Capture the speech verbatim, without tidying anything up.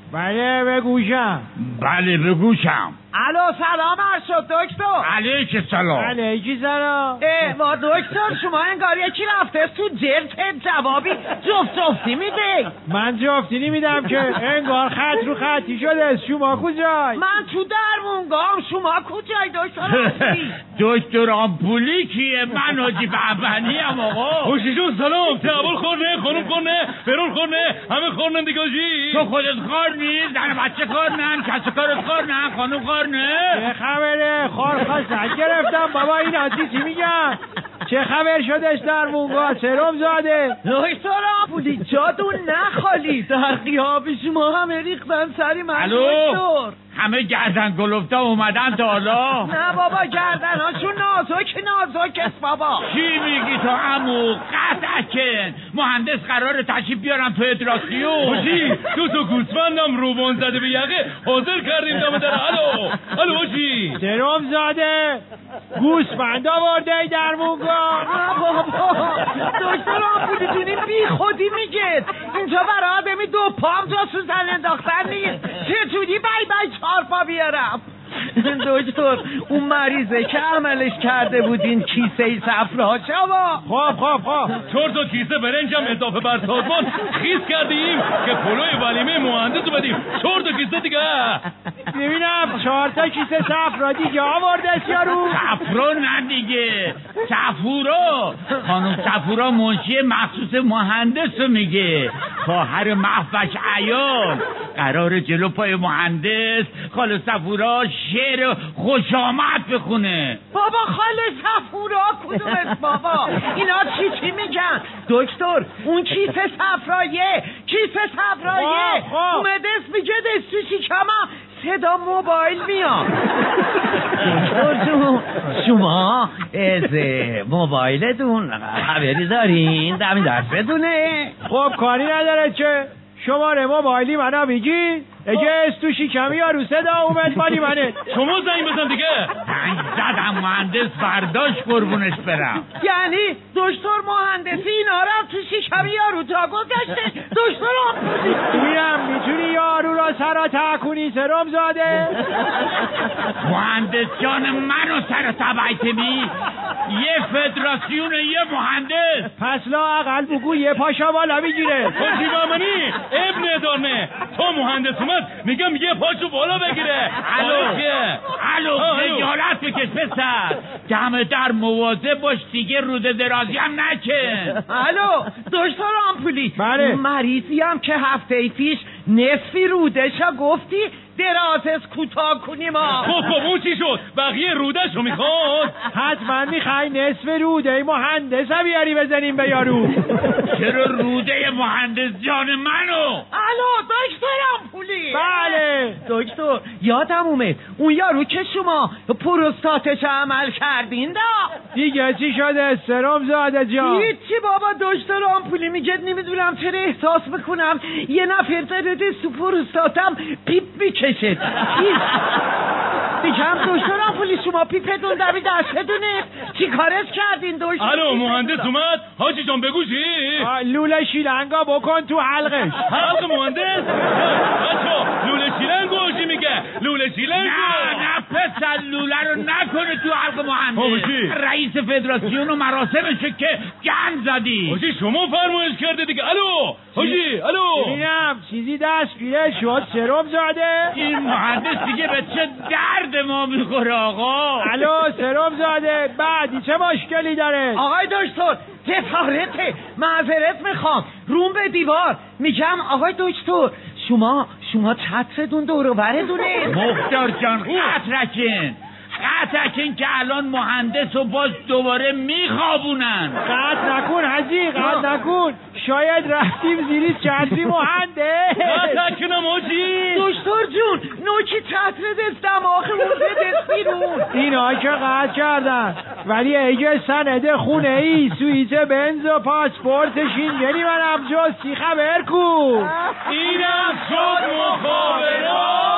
بله بگوشم. بله بگوشم. الو سلام عرض شد دکتر. علیک سلام. علیک سلام. اه با دکتر شما انگار یکی رفته تو جلد جوابی جفت جفتی میده. من جفتی نمیدم که انگار خط رو خطی شده. شما کجای؟ من تو درمونگام. شما کجای دکتر؟ دکتر آمپولی کیه؟ من حاجی بهبنی ام آقا. حاجی جون سلام. تابل خورنه خانم خورنه فرون خورنه همه خورنن دیگه حاجی. تو خودت خور نیست؟ زن بچه خورنن؟ کس کارت خورنن؟ خانم خورنه؟ چه خبره؟ خور خواستن گرفتم بابا. این آتی چی میگن؟ چه خبر شدش در مونگا سرم زاده؟ دکتر آمپولی جادون نخالی. در قیاب شما همه ریختن سری من دکتر. همه گردن گلفتا اومدن تا حالا؟ نه بابا گردن هاشون نازک نازک است بابا. چی میگی تو عمو؟ قطعکن مهندس قراره تشریف بیارم تو ادراسیون. حاجی تو تو گوسفندم روبان زده به یقه حاضر کردیم دم در. الو الو حاجی سرم زاده گوسفند آورده ای در مونگا؟ نه بابا دکتر آمپولی جونی بی خودی میگه. اینجا برای آدمی دو پام جاسوسن انداختن نیست. چجوری بای بای چهار پا بیارم؟ دکتر اون مریضه که عملش کرده بودین کیسه صفرا شما. خب خب خب چهار تا کیسه برنجم اضافه بر سازمان خیز کردیم که پلوی ولیمه مهندس رو بدیم. چهار تا کیسه دیگه. ببینم چهار تا کیسه صفرا دیگه آورده یارو. صفرا نه دیگه صفورا. خانم صفورا منشی مخصوص مهندس رو میگه. خواهر محوش عیال قرار جلو پای مهندس خاله صفورا شعر خوش آمد بخونه. بابا خاله صفورا کدومست بابا؟ اینا چی چی میگن؟ دکتر اون کیسه صفرایه کیسه صفرایه اومده اسم میگه دستی شکمم صدا موبایل میاد. دکتر جون شما از موبایلتون خبری دارین؟ دمی دست بدونه. خب کاری نداره که شماره موبایلی منو میگی؟ اگه از تو شکمی یا رو صدا اومد مالی منه. شما زنگ بزن دیگه. زنگ زدم مهندس برداشت قربونش برم. یعنی دکتر مهندسی اینا رو تو شکمی یارو تا گذاشته؟ دکتر آمپولی میرم میتونی یارو را سرا تکونی سرم زاده؟ مهندس جان منو سر تبعیت می یه فدراسیون یه مهندس. پس لا اقل بگو یه پاشا بالا میگیره. حاجی بامنی ابن ادارنه تو مهندس اومد میگم یه پاشو بالا بگیره. الو الو خجالت بکش پسر. دم در مواظب باش دیگه روده درازی هم نکن. الو دکتر آمپولی. بله مریضی هم که هفته پیش نصفی رودشا گفتی دراز از کوتاه کنیم ها. خب خب اون چی شد؟ بقیه رودشو میخواد؟ حتما میخوای نصف روده مهندس هم بیاری بزنیم به یارو. چرا روده مهندس جان منو؟ الو دکتر آمپولی. بله دکتر یادم اومد اون یارو که شما پروستاتش عمل کردین دا دیگه چی شده سرم زاده جان؟ هیچی بابا دکتر آمپولی میگه نمیدونم چرا احساس میکنم یه نفر زده تو پروستاتم پیپ میکشد. میگم دکتر آمپولی شما پیپتون دمی دستتونه چی کارش کردین دکتر؟ الو مهندس اومد. حاجی جان بگو چی؟ لوله شیلنگا بکن تو حلقش. حلق مهندس؟ بچه لوله شیلنگو حاجی میگه. لوله شیلنگو نه نه پسر لوله رو نکنه تو حلق مهندس. رئیس فدراسیون و مراسمشه که گند زدی. حاجی شما فرمایش کرده دیگه. الو حاجی الو ببینم چیزی دست گیره شد سرم زاده؟ این مهندس دیگه به چه درد ما میخوره آقا؟ الو سرم زاده بعدی چه مشکلی داره؟ آقای دکتر جسارته معذرت میخوام روم به دیوار. میگم آقای دکتر شما شما چترتون دور و بردونه. مختار جان قطرکن قطعکن که الان مهندس و باز دوباره میخوابونن. قطع نکن حجی قطع نکن. شاید رفتیم زیری چتری مهندس. قطعکنم حاجی. دکتر جون نوکی چتر دستم آخه موزه دست بیرون. اینا که قطع کردن ولی اگه سنده خونه ای سویت بنز و پاسپورت شینگنی من همجا سی خبر کو. اینم شد مخابرات.